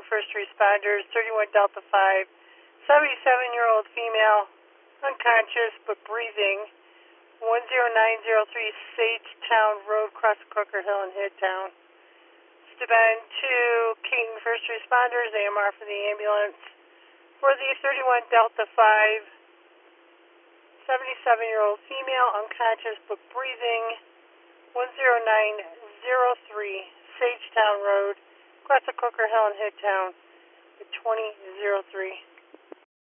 first responders, 31 Delta 5, 77-year-old female, unconscious but breathing, 10903 Sagetown Road, across Crooker Hill in Hitttown. Steuben to King first responders, AMR for the ambulance. For the 31 Delta 5, 77-year-old female, unconscious but breathing, 10903 Sagetown Road, across Crooker Hill in Hitttown, 2003.